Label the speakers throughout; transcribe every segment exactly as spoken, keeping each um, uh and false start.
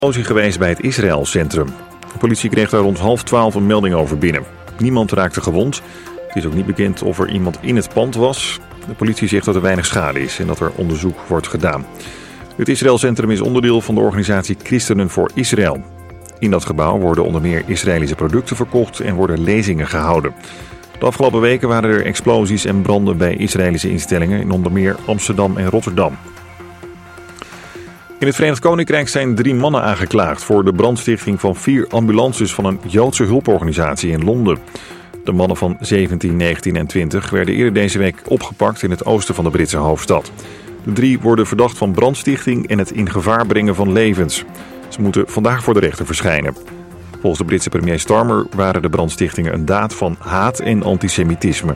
Speaker 1: explosie geweest bij het Israël-centrum. De politie kreeg daar rond half twaalf een melding over binnen. Niemand raakte gewond. Het is ook niet bekend of er iemand in het pand was. De politie zegt dat er weinig schade is en dat er onderzoek wordt gedaan. Het Israël-centrum is onderdeel van de organisatie Christenen voor Israël. In dat gebouw worden onder meer Israëlische producten verkocht en worden lezingen gehouden. De afgelopen weken waren er explosies en branden bij Israëlische instellingen in onder meer Amsterdam en Rotterdam. In het Verenigd Koninkrijk zijn drie mannen aangeklaagd voor de brandstichting van vier ambulances van een Joodse hulporganisatie in Londen. De mannen van zeventien, negentien en twintig werden eerder deze week opgepakt in het oosten van de Britse hoofdstad. De drie worden verdacht van brandstichting en het in gevaar brengen van levens. Ze moeten vandaag voor de rechter verschijnen. Volgens de Britse premier Starmer waren de brandstichtingen een daad van haat en antisemitisme.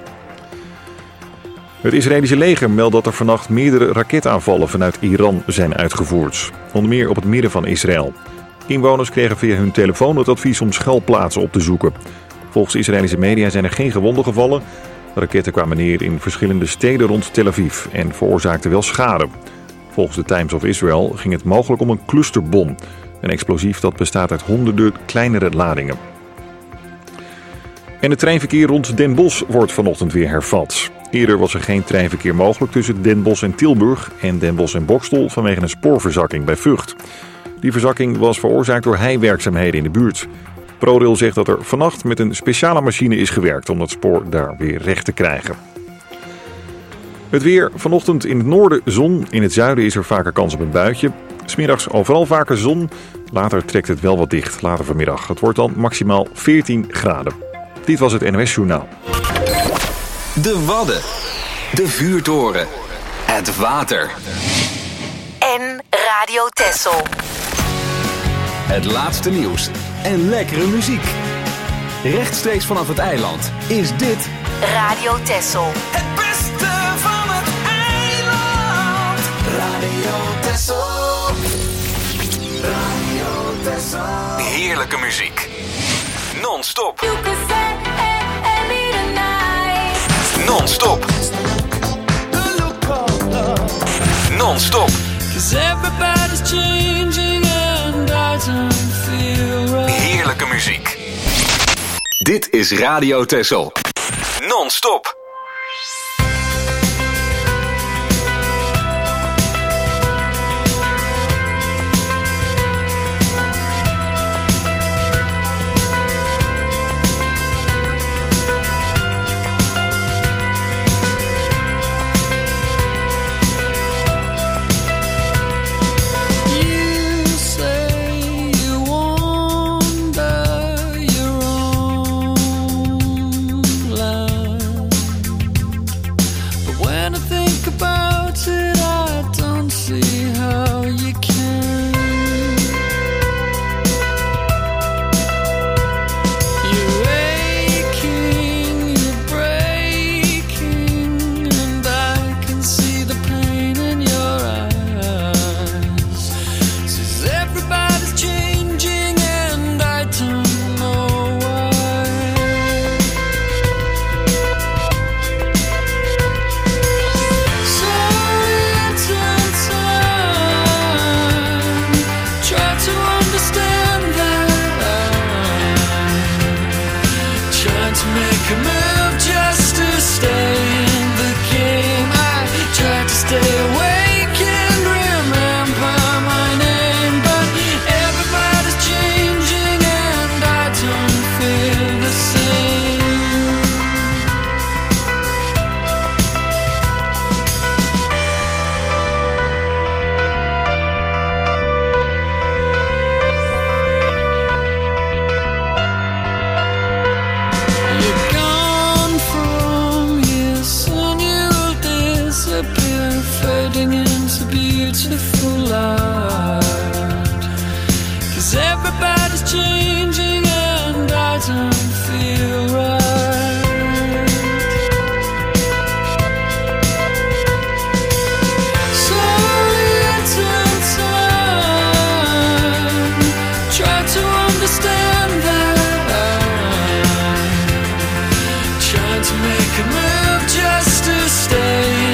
Speaker 1: Het Israëlische leger meldt dat er vannacht meerdere raketaanvallen vanuit Iran zijn uitgevoerd. Onder meer op het midden van Israël. Inwoners kregen via hun telefoon het advies om schuilplaatsen op te zoeken. Volgens Israëlische media zijn er geen gewonden gevallen. De raketten kwamen neer in verschillende steden rond Tel Aviv en veroorzaakten wel schade. Volgens de Times of Israel ging het mogelijk om een clusterbom. Een explosief dat bestaat uit honderden kleinere ladingen. En het treinverkeer rond Den Bosch wordt vanochtend weer hervat. Eerder was er geen treinverkeer mogelijk tussen Den Bosch en Tilburg en Den Bosch en Boxtel vanwege een spoorverzakking bij Vught. Die verzakking was veroorzaakt door heiwerkzaamheden in de buurt. ProRail zegt dat er vannacht met een speciale machine is gewerkt om dat spoor daar weer recht te krijgen. Het weer vanochtend in het noorden zon, in het zuiden is er vaker kans op een buitje. 'S Middags overal vaker zon, later trekt het wel wat dicht, later vanmiddag. Het wordt dan maximaal veertien graden. Dit was het N O S Journaal.
Speaker 2: De Wadden, de vuurtoren, het water
Speaker 3: en Radio Texel.
Speaker 2: Het laatste nieuws en lekkere muziek. Rechtstreeks vanaf het eiland is dit
Speaker 3: Radio Texel.
Speaker 4: Het beste van het eiland. Radio Texel. Radio Texel.
Speaker 2: Heerlijke muziek. Non-stop.
Speaker 5: You could say, hey, hey, me tonight.
Speaker 2: Non-stop. Non-stop.
Speaker 4: 'Cause everybody's changing and I don't feel right.
Speaker 2: Heerlijke muziek. Dit is Radio Texel. Non-stop.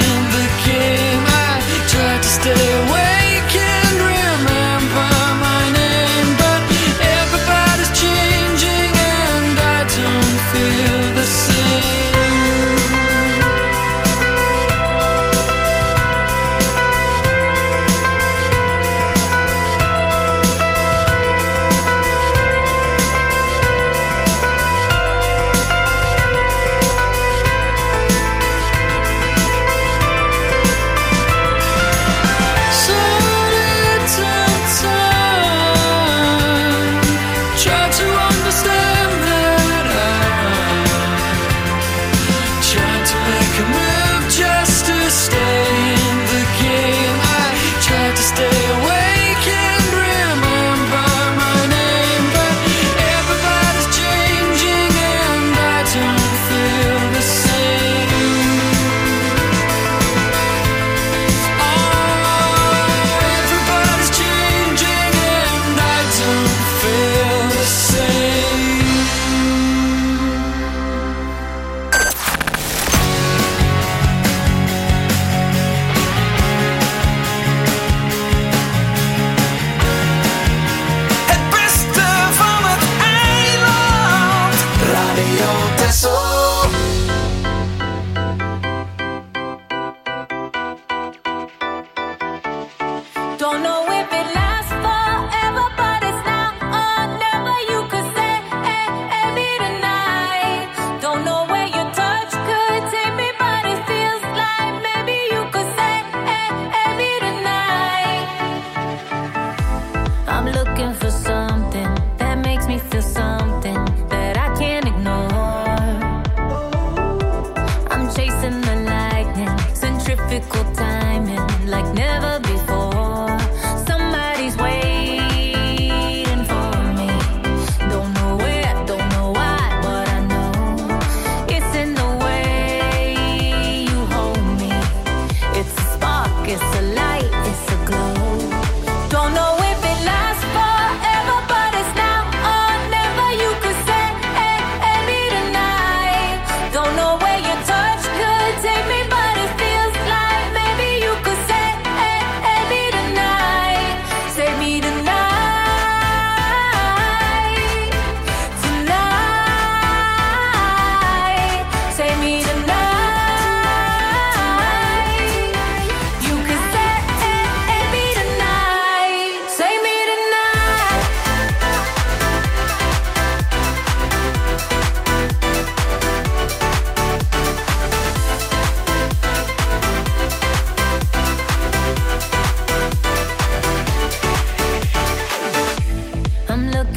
Speaker 4: Stay awake and remember my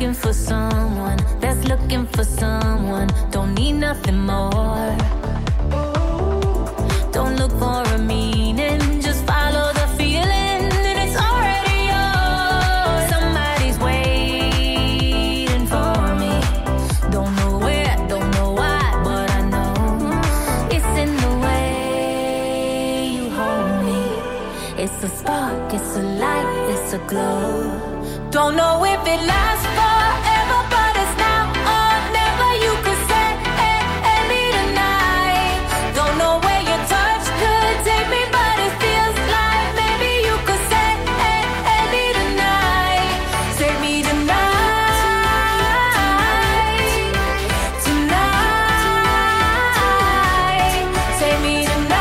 Speaker 5: looking for someone that's looking for someone. Don't need nothing more. Don't look for a meaning, just follow the feeling, and it's already yours. Somebody's waiting for me. Don't know where, don't know why, but I know it's in the way you hold me. It's a spark, it's a light, it's a glow. Don't know if it lasts forever, but it's now or never. You could say, hey, hey, me tonight. Don't know where your touch could take me, but it feels like maybe you could say, hey, hey, me tonight. Take me tonight. Tonight. Take me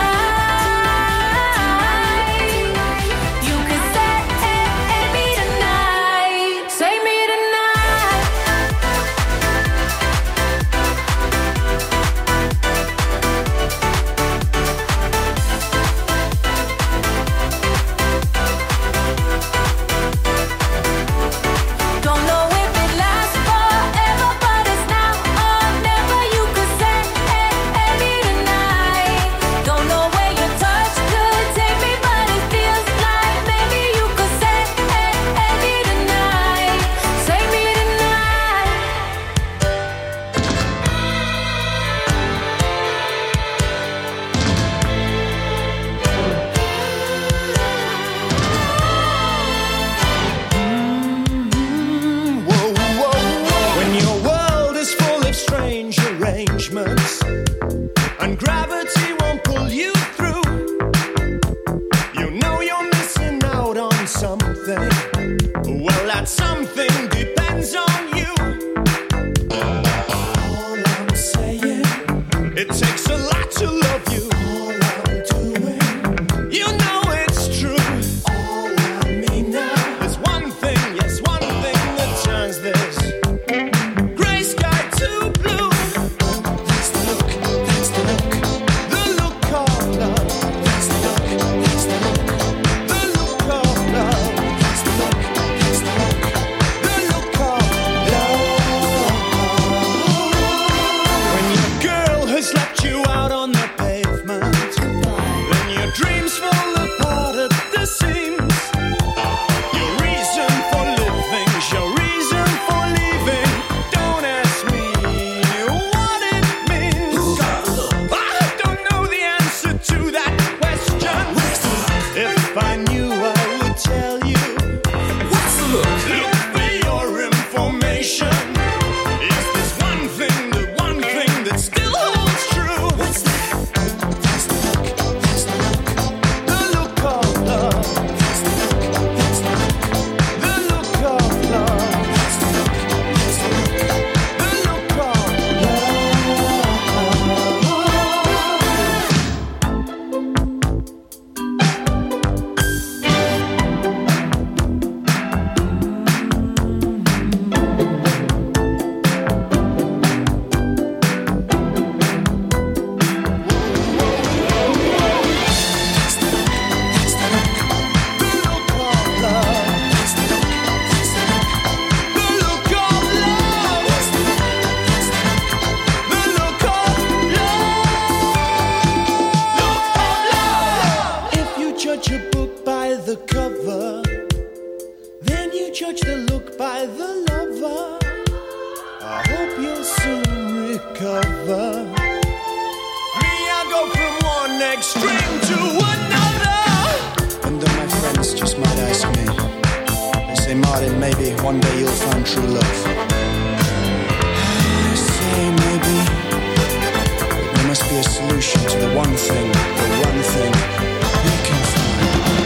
Speaker 5: tonight. You could say, hey, hey, me tonight. Take me tonight. Don't know if it lasts forever, but it's now or never. You could say, hey, hey, me tonight. Don't know where your touch could take me, but it feels like maybe you could say, hey, hey, me tonight. Take me tonight.
Speaker 6: When your world is full of strange arrangements and gravity won't pull you through, you know you're missing out on something. Well, that something depends on you. All I'm saying, it takes a lot to love you. All I'm doing, you know it's true. All I mean now, there's one thing, yes, one thing that turns this gray sky to blue. That's the look, that's the look, the look of love. That's the look, that's the look, the look of love. That's the look, that's the look, the look of love. When your girl has left you out on the pavement, then your dreams fall apart at the seams. Your reason for living, your reason for leaving. Don't ask me what it means. I don't know the answer to that question. If I knew, I would tell you. Look for your information. Is this one thing, the one thing that still holds true? What's that? That's the look, that's the look, the look of love. That's the look, that's the look, the look of love. That's the look, that's the look, the look of If you judge a book by the cover, then you judge the look by the lover. I hope you'll soon recover. Me, I go from one extreme to another.
Speaker 7: And then my friends just might ask me, they say, Martin, maybe one day you'll find true love. I say maybe, but there must be a solution to the one thing, the one thing we can find.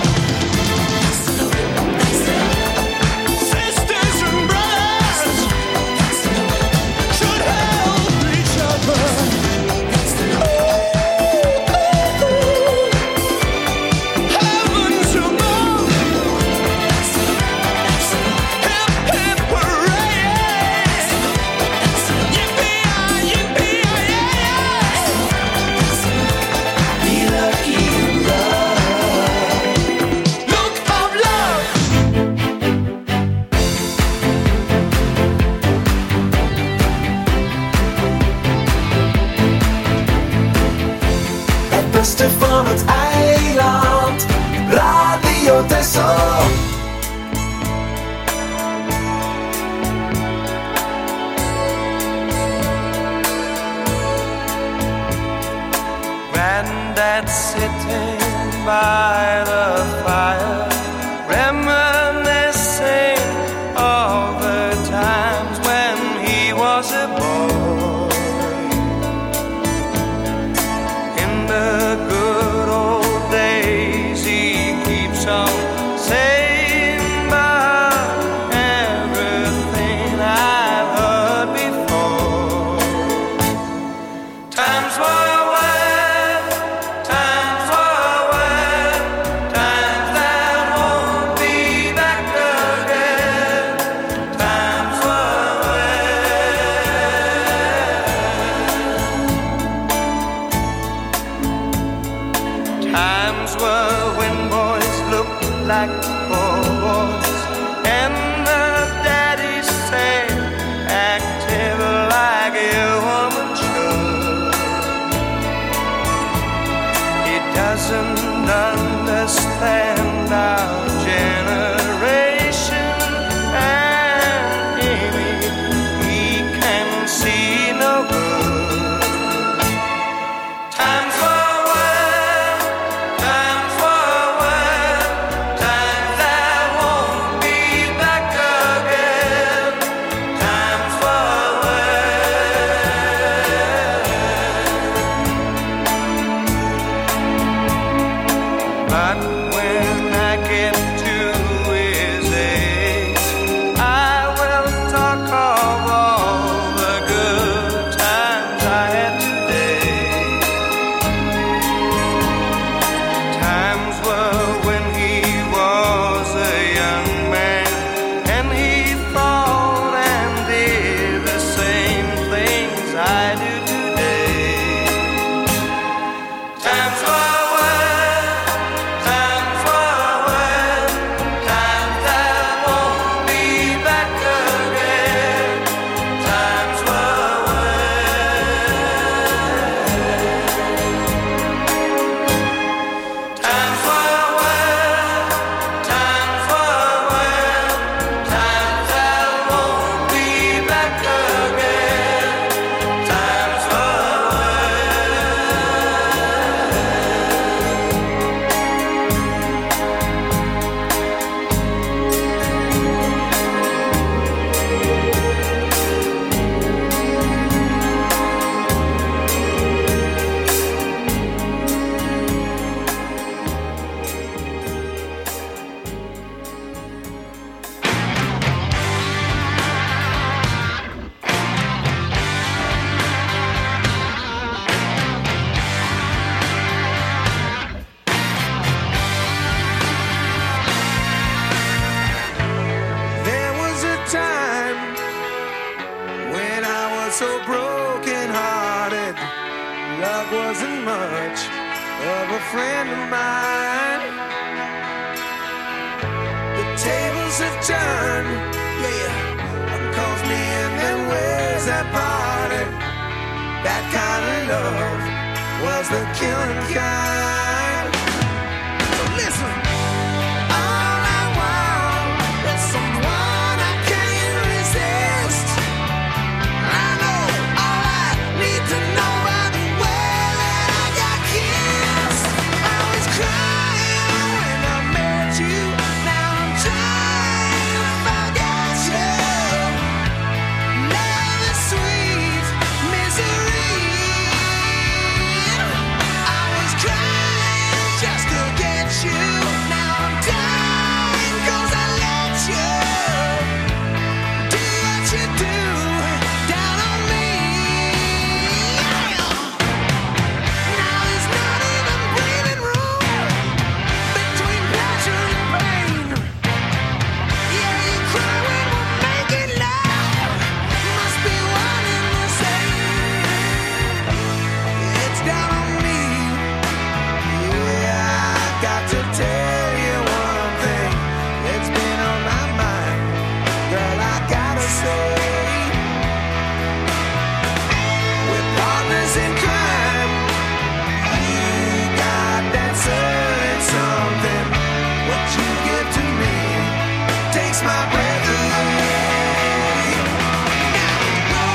Speaker 6: Sisters and brothers should help each other. Heavens above. Hip, hip, hooray. Yippee-yi, yippee-yi-yi. Be lucky and
Speaker 8: sitting by the fire, reminiscing of the times when he was a boy. In the good old days he keeps on saying about everything I've heard before. Times were like poor boys, and the daddies say active like a woman should. He doesn't understand our generation, and maybe he can see no good. Times were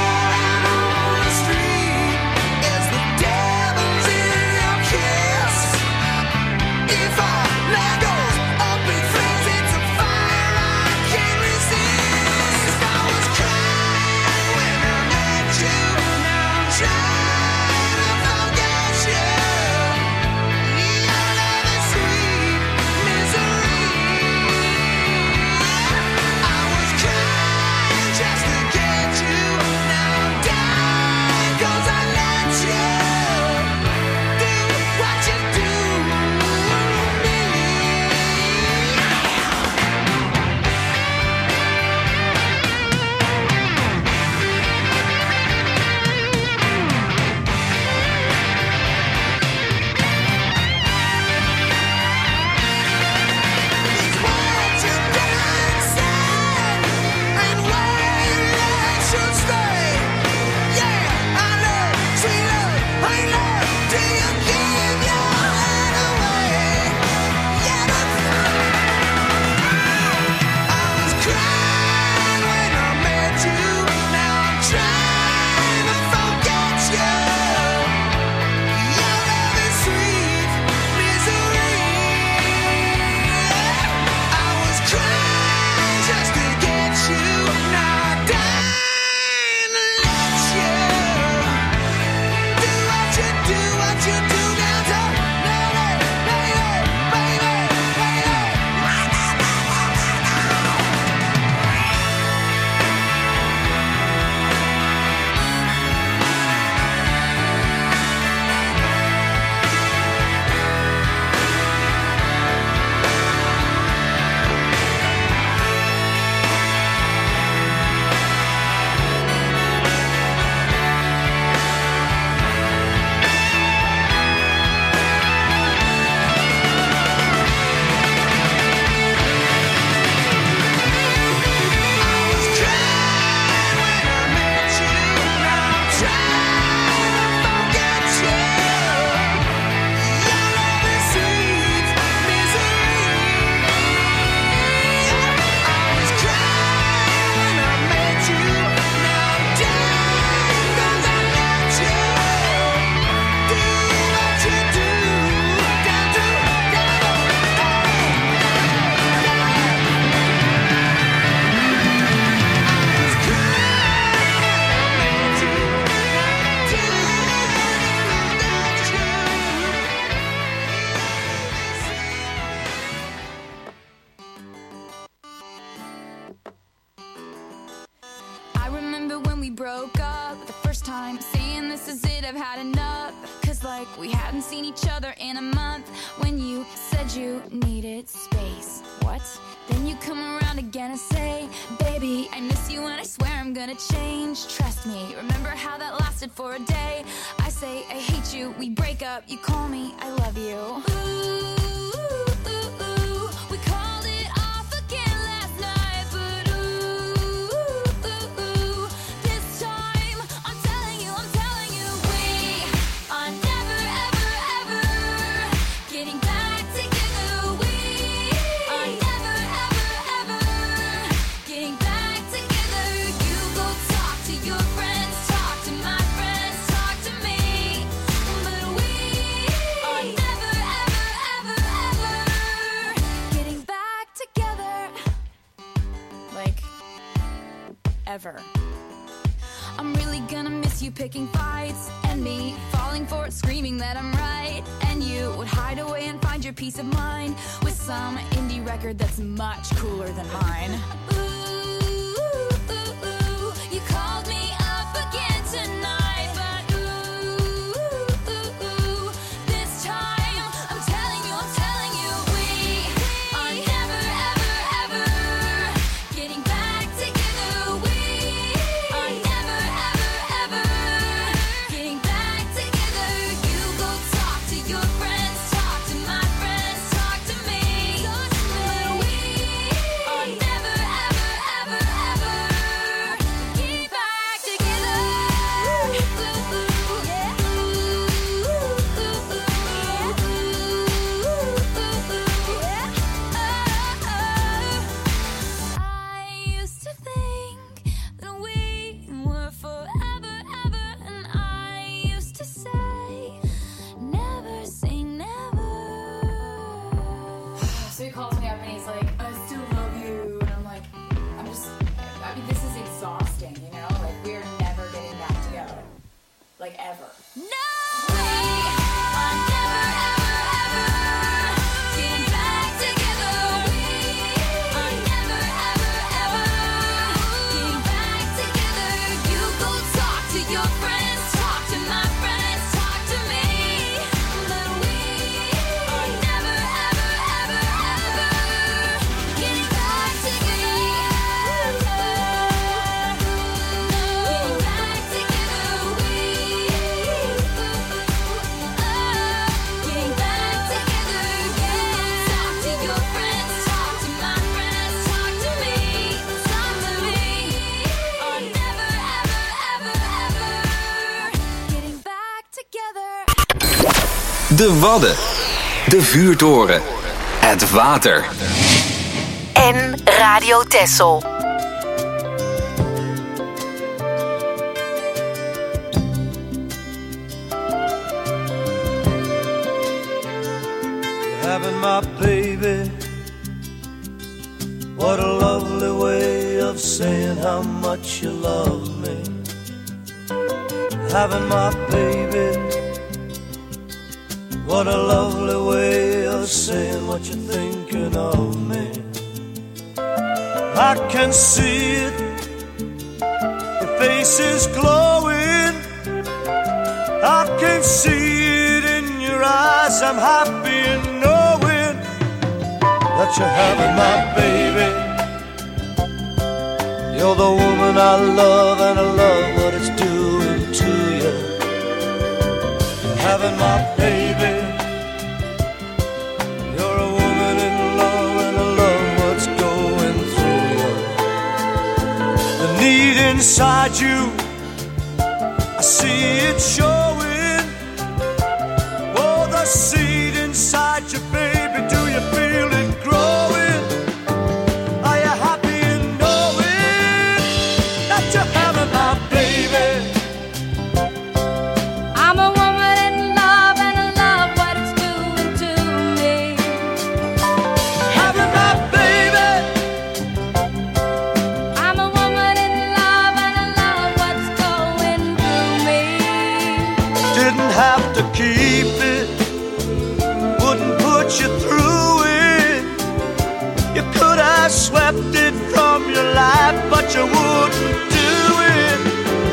Speaker 9: Kiss
Speaker 5: broke up the first time, saying this is it, I've had enough. Cause like we hadn't seen each other in a month. When you said you needed space, what? Then you come around again and say, baby, I miss you and I swear I'm gonna change. Trust me, remember how that lasted for a day? I say I hate you, we break up, you call me, I love you. Ooh. Ever. I'm really gonna miss you picking fights, and me falling for it, screaming that I'm right. And you would hide away and find your peace of mind with some indie record that's much cooler than mine. Ooh, ooh, ooh, you called me up again tonight, but ooh, ooh, ooh, this time I'm telling you, I'm telling you, we are never, ever, ever getting back together. Like ever. No! We are never, ever, ever getting back together. We are never, ever, ever getting back together. You go talk to your friends, talk to my friends, talk to me. But we are never, ever, ever, ever getting back together. Getting back together. We
Speaker 2: De Wadden. De Vuurtoren. Het water.
Speaker 3: En Radio Texel.
Speaker 8: Having my baby, what a lovely way of saying how much you love me. Having my baby, what a lovely way of saying what you're thinking of me. I can see it, your face is glowing. I can see it in your eyes, I'm happy in knowing that you're having my baby. You're the woman I love, and I love what it's doing to you. Having my baby, you're a woman in love, and I love what's going through you. The need inside you, I see it showing. Oh, the seed inside you, baby, do you feel it growing? Are you happy in knowing that you're having my baby?
Speaker 5: I'm a woman in love, and I love what it's doing to me.
Speaker 8: Having my baby.
Speaker 5: I'm a woman in love, and I love what's going through me.
Speaker 8: Didn't have to keep it, wouldn't put you through it. You could have swept it from your life, but you wouldn't do it.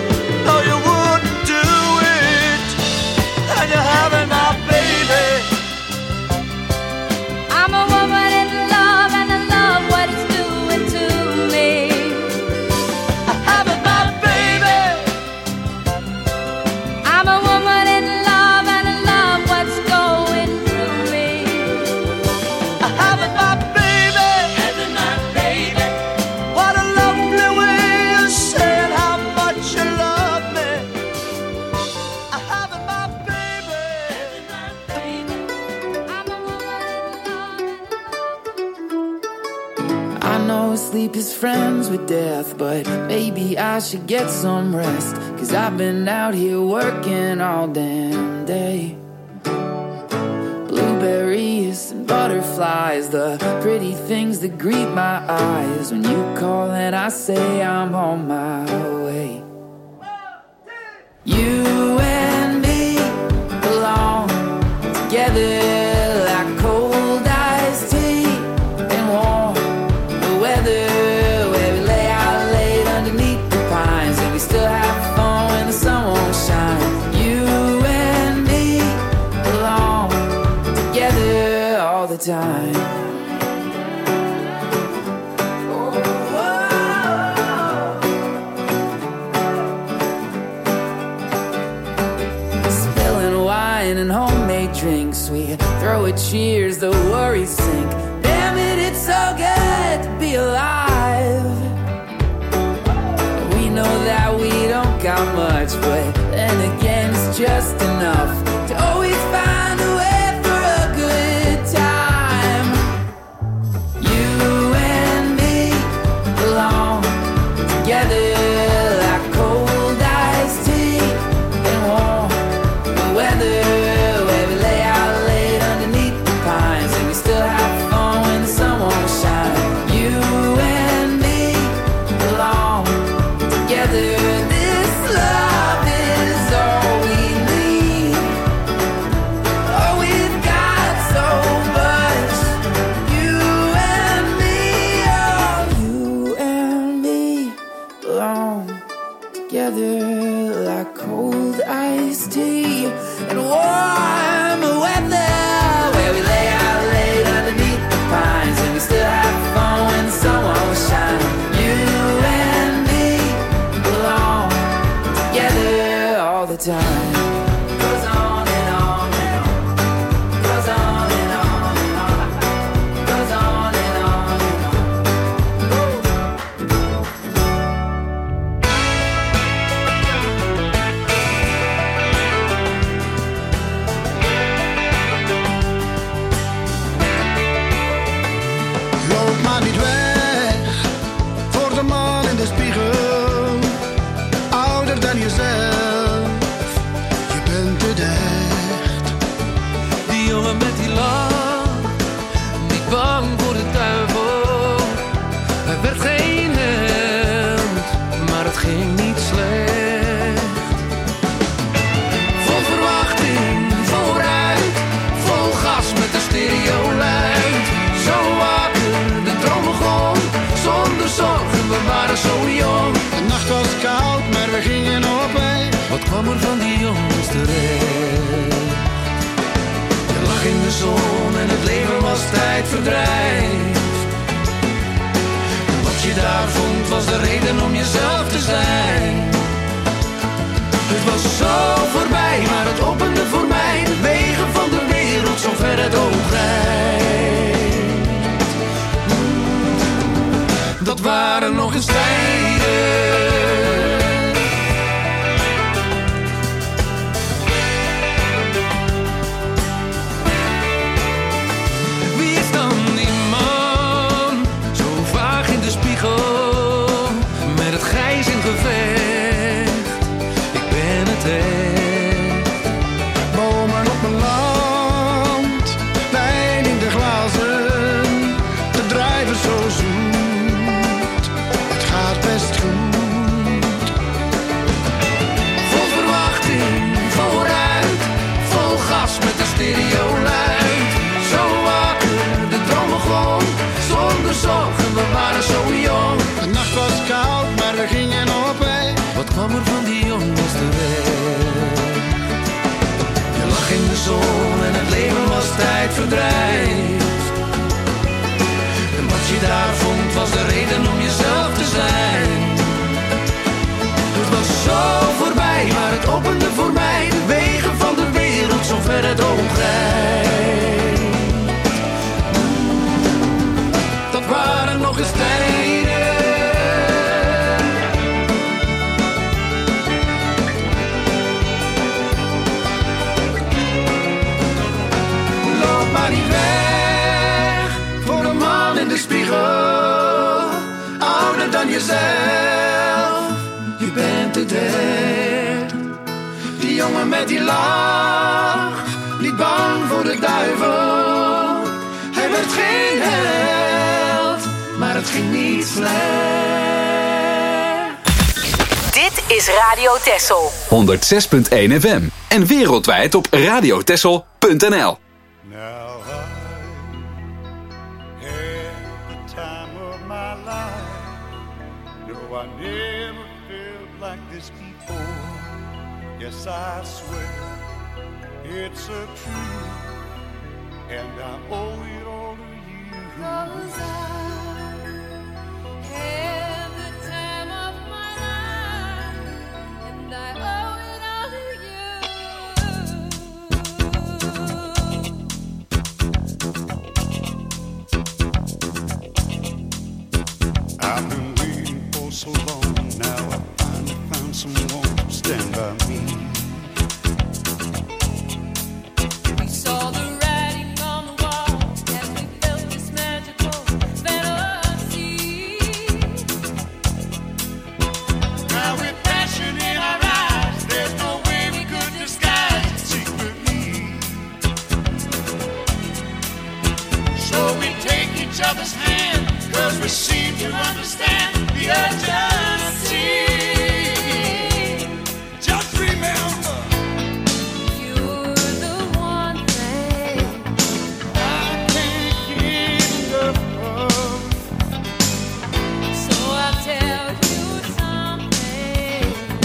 Speaker 9: is friends with death, but maybe I should get some rest, 'cause I've been out here working all damn day. Blueberries and butterflies, the pretty things that greet my eyes when you call and I say I'm on my way. You and me belong together like cold iced tea and warm the weather, where we lay out late underneath the pines and we still have fun when the sun won't shine. You and me belong together all the time. And homemade drinks, we throw a cheers, the worries sink. Damn it, it's so good to be alive. We know that we don't got much, but then again it's just enough to always find a way for a good time. You and me belong together like cold iced tea and warm the weather. Like cold iced tea and warm weather, where we lay out late underneath the pines and we still have fun when the sun won't shine. You and me belong together all the time. Goes on and on and on. Goes on and on and on. Goes on and on and on.
Speaker 8: Kwam er van die jongens terecht? Je lag in de zon en het leven was tijdverdrijf. En wat je daar vond was de reden om jezelf te zijn. Het was zo voorbij, maar het opende voor mij de wegen van de wereld, zo ver het oog reikt. Dat waren nog eens tijden. Kwam er van die jongens terecht? Je lag in de zon en het leven was tijdverdrijf. En wat je daar vond was de reden om jezelf te zijn. Het was zo voorbij, maar het opende voor mij de wegen van de wereld, zo ver het oog reikt. Dat waren nog eens tijden. Maar niet weg voor een man in de spiegel.
Speaker 9: jongen met die lach, niet bang voor de duivel. Hij werd geen held, maar het ging niet slecht.
Speaker 3: Dit is Radio Texel.
Speaker 2: honderdzes punt één F M en wereldwijd op radiotexel punt n l.
Speaker 8: Now I had the time of my life. No, I never felt like this before. Yes, I swear it's a truth, and I owe it all to you.
Speaker 5: 'Cause I had the time of my life, and I owe it all to you.
Speaker 8: I've been waiting for so long. Now I finally found someone to stand by me.
Speaker 5: We saw the writing on the wall as we felt this magical fantasy.
Speaker 8: Now with passion in our eyes, there's no way we could disguise it secretly. So we take each other's hand, 'cause we seem to understand the urgency. Just remember,
Speaker 5: You're the one thing
Speaker 8: I can't get enough of.
Speaker 5: So I'll tell you something.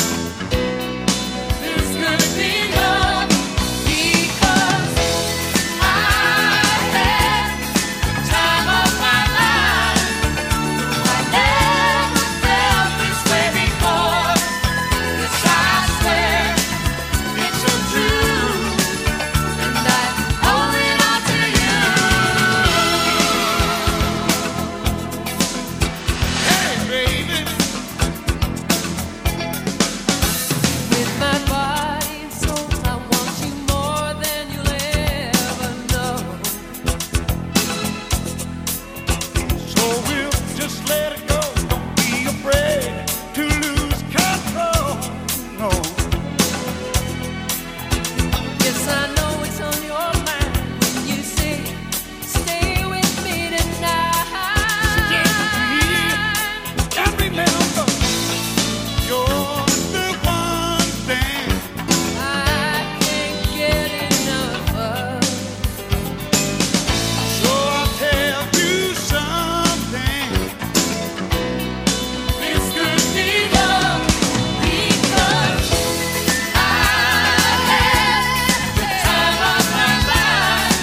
Speaker 5: This could be love because I had the time of my life. I never felt this way before. Yes, I swear it's so true, and I owe it all to you.
Speaker 8: Hey, baby,
Speaker 5: With my body and soul, I want you more than you'll ever know.
Speaker 8: so we'll just let it go. Don't be afraid to lose control. No.
Speaker 5: Yes, I know it's on your mind when you say, stay with me tonight.
Speaker 8: And remember, you're the one thing
Speaker 5: I can't get enough of.
Speaker 8: So I'll tell you something.
Speaker 5: This could be love because I had the time of my life.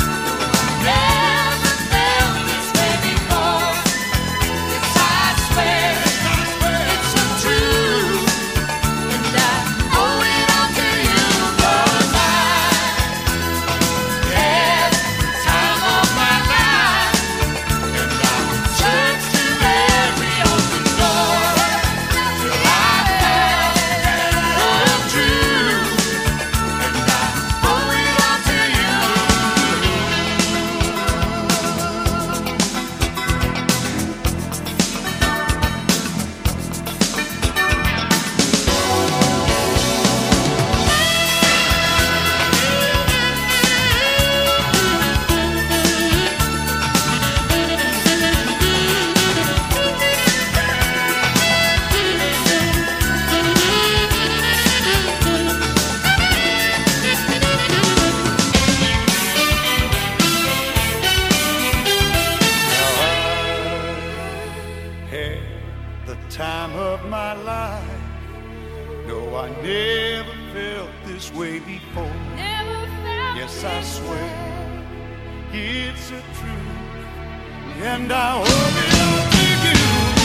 Speaker 5: Never felt this way before. Yes, I swear it's so true, and I owe it all to you. 'Cause I had the time of my life, and I searched through every open door till I found love true, and I owe it all to you.
Speaker 8: Had the time of my life. No, I never felt this way before.
Speaker 5: Never felt
Speaker 8: Yes, I
Speaker 5: this
Speaker 8: swear
Speaker 5: way.
Speaker 8: it's a truth, and I owe it all to you.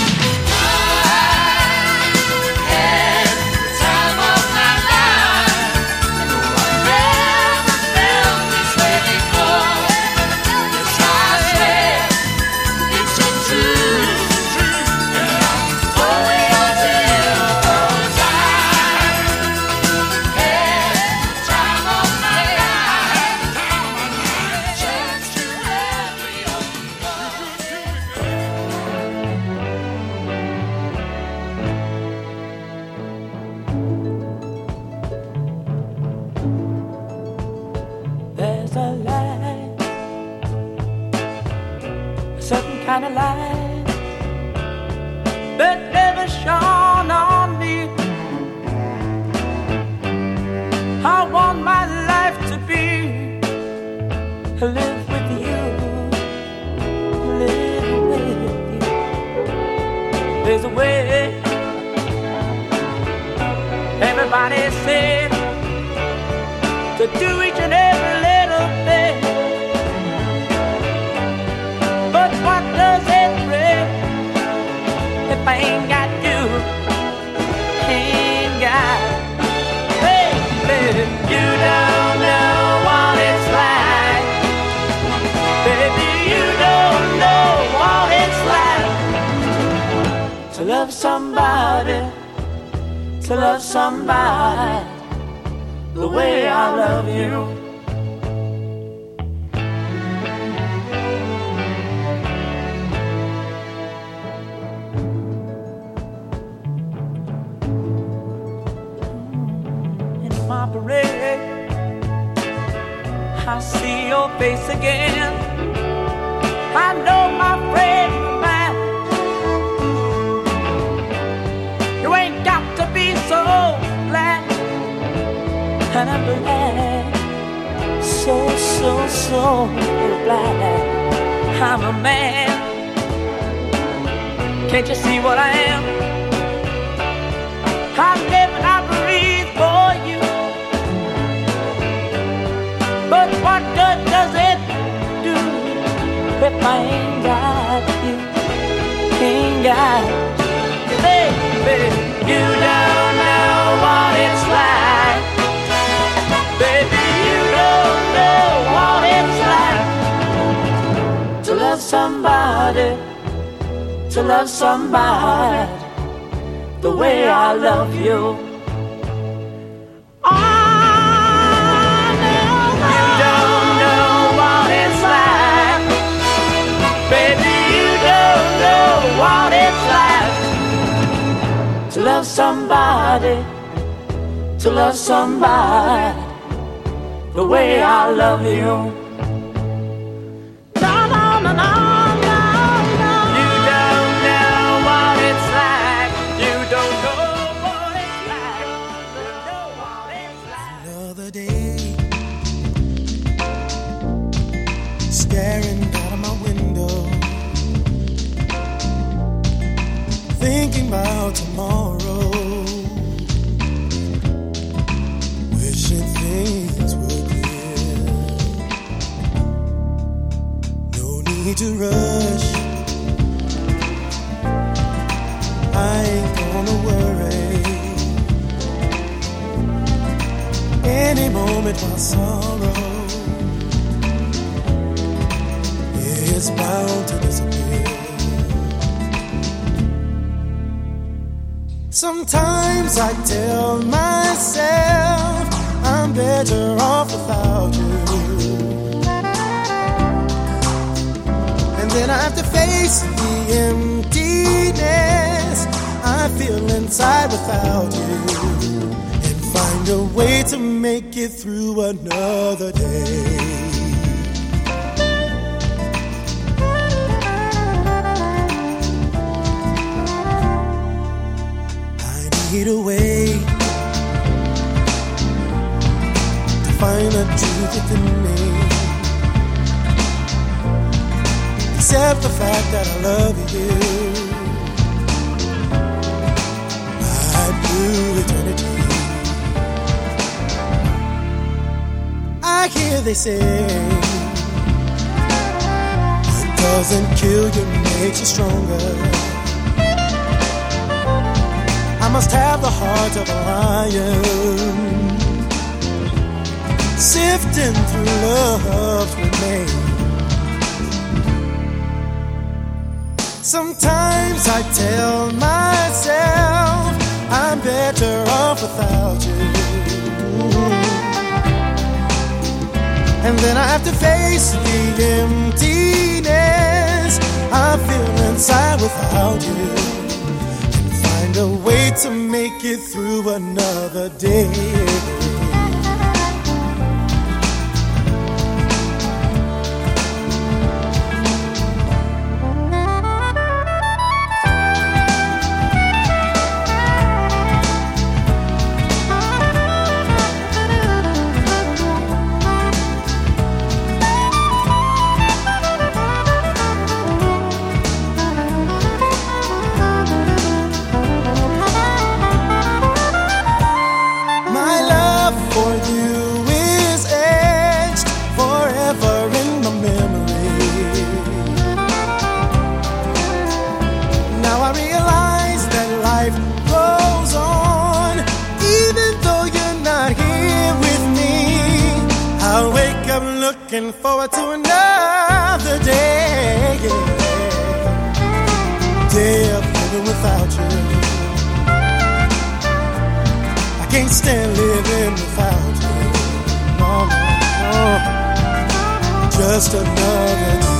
Speaker 5: Had the time of my life. No, I never felt this way before. Yes, I swear it's so true, and I owe it all to you. 'Cause I had the time of my life. Searched through every open door.
Speaker 10: kind of light that never shone on me. I want my life to be to live with you, live with you. There's a way. Everybody said to do each and every little thing, but what does it bring if I ain't got you? Ain't got, baby, you don't know what it's like. Baby, you don't know what it's like to love somebody, to love somebody the way I love you. In my parade, I see your face again. I know my friend of mine. You ain't got to be so glad, and I'm glad, so, so, so glad I'm a man. Can't you see what I am? I live and I breathe for you. But what good does it do if I ain't got you? Ain't got you, baby. You don't know what it's like. Baby, you don't know what it's like to love somebody, to love somebody the way I love you. Oh, no, you don't know what it's like. Baby, you don't know what it's like to love somebody, to love somebody the way I love you. No, no, no, no, no, no. You don't know what it's like. You don't know what it's like. You know what it's like.
Speaker 7: Another day, staring out of my window, thinking about tomorrow, wishing things were clear. No need to rush, I ain't gonna worry. Any moment my sorrow is bound to disappear. Sometimes I tell myself I'm better off without you, and then I have to face the emptiness I feel inside without you, and find a way to make it through another day. Need a way to find the truth within me, accept the fact that I love you. My blue eternity. I hear they say what doesn't kill you makes you stronger. I must have the heart of a lion, sifting through love's remains. Sometimes I tell myself I'm better off without you, and then I have to face the emptiness I feel inside without you, a way to make it through another day.
Speaker 11: looking forward to another day, yeah. Day of living without you. I can't stand living without you. No, no, no. Just another day.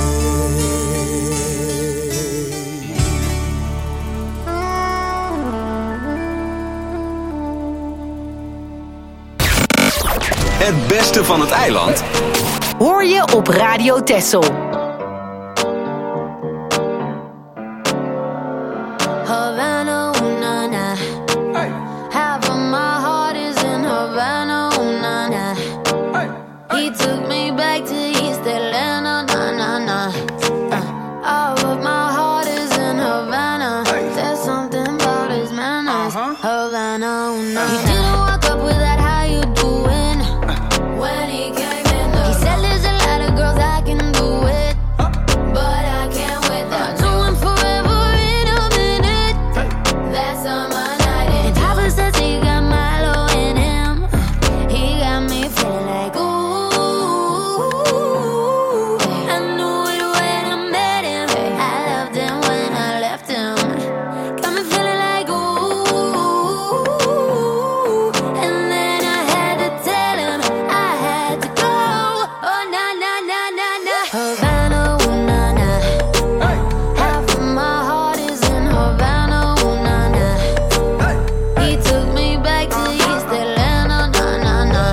Speaker 2: Het beste van het eiland
Speaker 3: hoor je op Radio Texel.
Speaker 5: Havana, ooh, na, na. Hey. Half of my heart is in Havana, ooh, na, na. Hey. He took me back to East Atlanta, na, na, na. Uh, all of my heart is in Havana. Hey. There's something about his manners. Uh-huh. Havana, ooh, na, na. He didn't walk up with that how you doing when he came in the He said there's a lot of girls I can do it, but I can't with that. Do him forever in a minute. That's on my night. And Papa says he got Milo in him. He got me feeling like ooh. I knew it when I met him. I loved him when I left him. Got me feeling like ooh. And then I had to tell him I had to go. Oh na na na na na. Havana, ooh na na. Half of my heart is in Havana, ooh na na. He took me back to East Atlanta, na na na.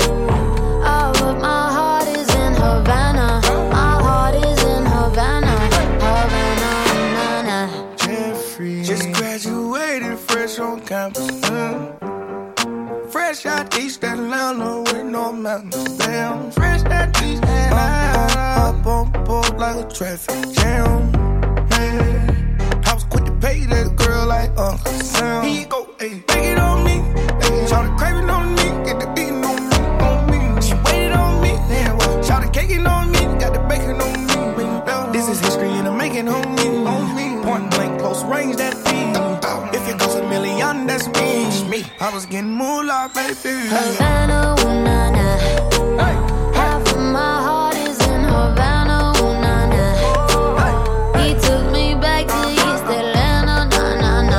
Speaker 5: All of my heart is in Havana. My heart is in Havana, Havana, ooh na na.
Speaker 8: Jeffrey just graduated fresh on campus. Mm. Fresh out East Atlanta with no mountains down. Fresh out East Atlanta, up on board like a traffic jam. Man, I was quick to pay that girl like Uncle Sam. He go, hey, take it on me. Hey, shout it craving on me, get the beating on me, on me. She waited on me, then what? Shout it caking on me, got the bacon on me. This is history and I'm making on me, on me. Point blank, close range, that beat. If it goes a million, that's me. I was getting moolah, baby.
Speaker 5: Havana, ooh na na. Half of my heart is in Havana, ooh na na. He took me back to East Atlanta, na na na.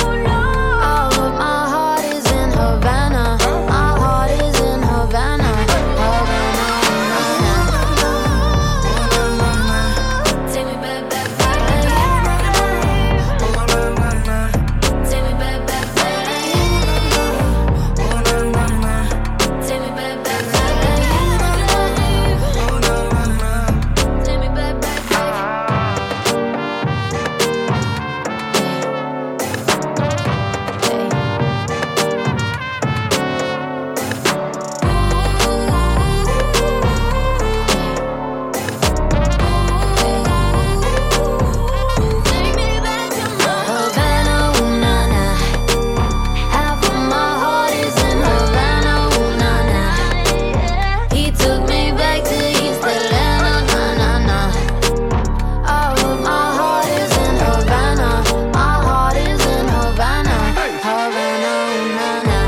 Speaker 5: All of my heart is in Havana. My heart is in Havana, Havana, ooh na na. Take me back, back, back. Take me back, back, back. Take me back, back, back. Take me back, back, Havana, ooh na na. Half of my heart is in Havana, ooh na na. He took me back to East Atlanta, na na na. All of my heart is in Havana. My heart is in Havana, Havana, ooh na na.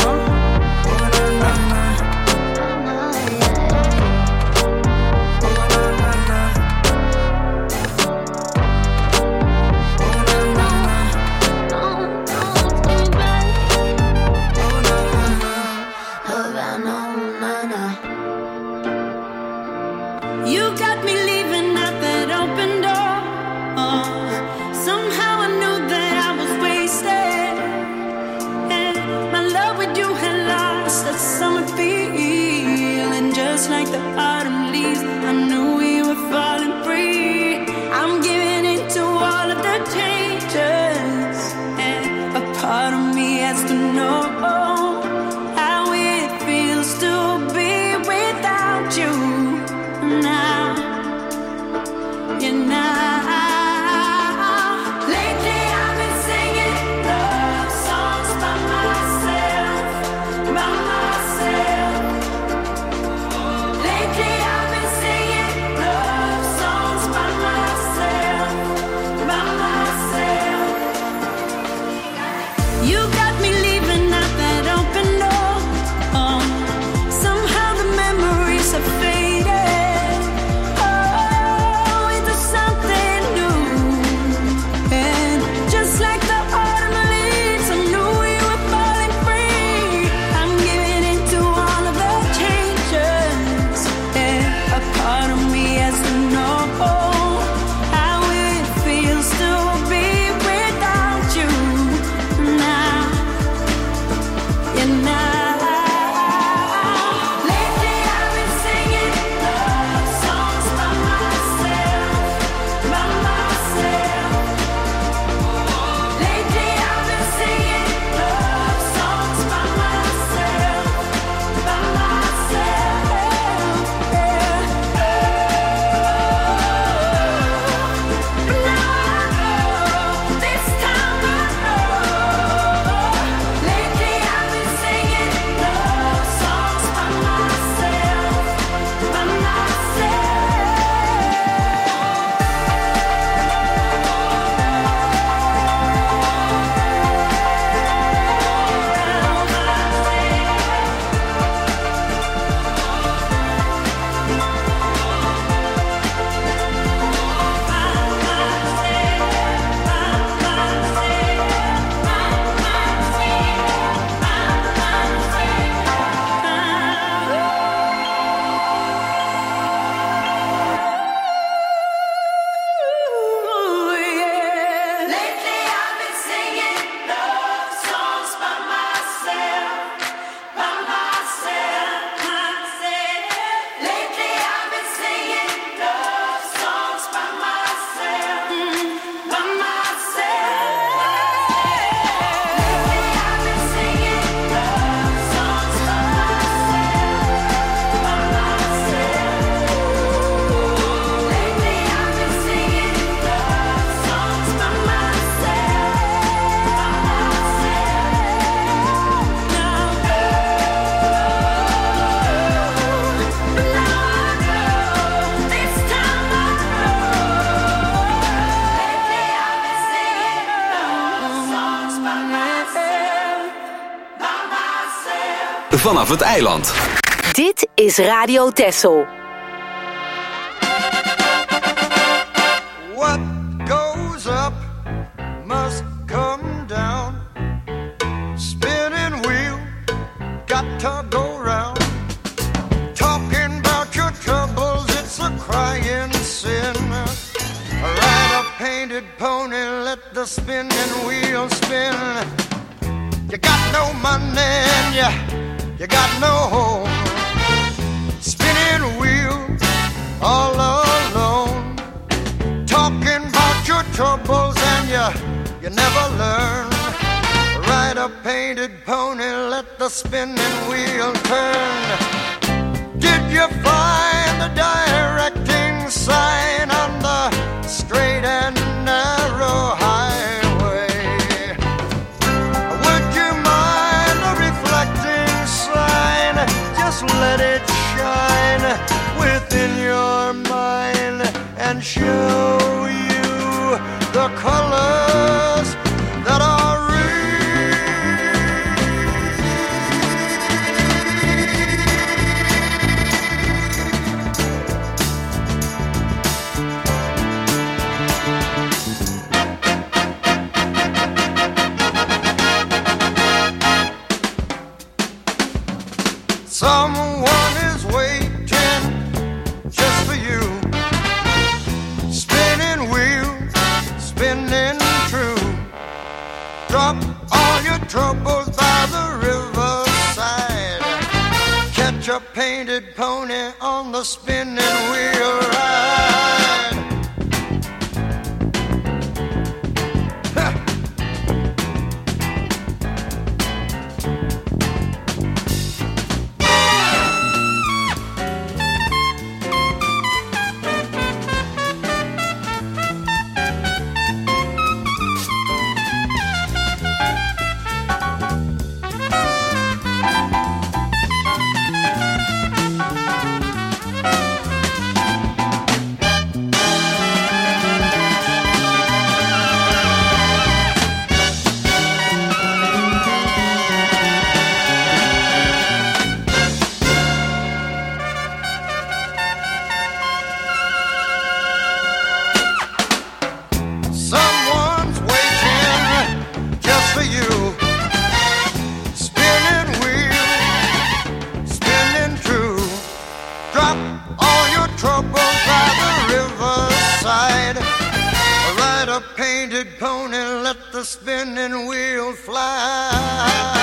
Speaker 5: Havana, ooh na na.
Speaker 4: You got me leaving out that open door. Oh, somehow I knew that I was wasted. And my love with you had lost that summer feeling. Just like the autumn leaves, I knew we were falling free. I'm giving into all of the changes. And a part of me has to know how it feels to be without you. Now, you know. Lately I've been singing love songs by myself, by myself. Lately I've been singing love songs by myself, by myself. You got me leaving out that open
Speaker 2: vanaf het eiland.
Speaker 3: Dit is Radio Texel.
Speaker 11: What goes up must come down. Spinning wheel, got to go round. Talking about your troubles, it's a crying sin. Ride a painted pony, let the spinning wheel spin. You got no money and you, you got no home. Spinning wheel, all alone. Talking about your troubles and you, you never learn. Ride a painted pony, let the spinning wheel turn. Did you find the directing sign on the straight and narrow highway? Would you mind a reflecting sign? Just let it shine within your mind and show you the colors that are real. Someone is waiting just for you. Spinning wheel, spinning true. Drop all your troubles by the riverside. Catch a painted pony on the spinning wheel ride. Ha! Someone's waiting just for you. Spinning wheel, spinning true. Drop all your troubles by the riverside. Ride a painted pony, let the spinning wheel fly.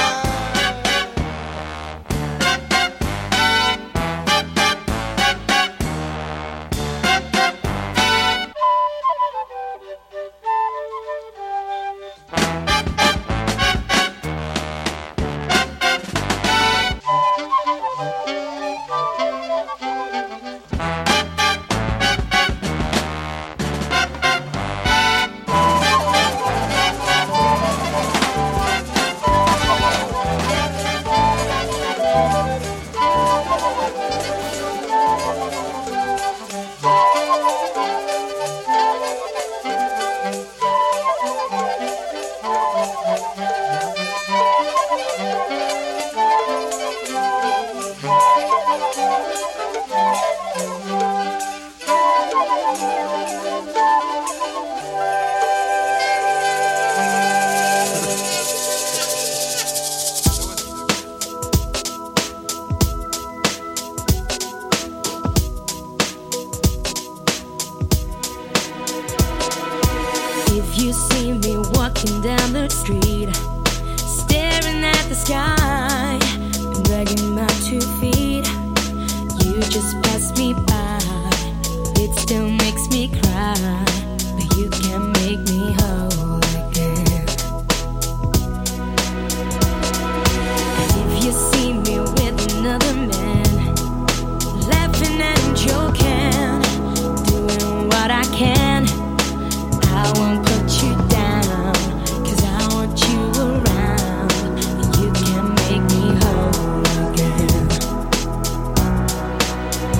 Speaker 5: If you see me walking down the street, staring at the sky, and dragging my two feet, you just pass me by. It still makes me cry, but you can make me whole again. And if you see me with another man, laughing and joking, doing what I can, I won't put you down, 'cause I want you around, and you can make me whole again.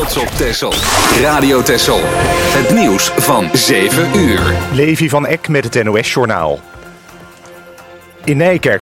Speaker 2: trots op Texel. Radio Texel. Het nieuws van zeven uur.
Speaker 12: Levi van Eck met het N O S-journaal. In Nijkerk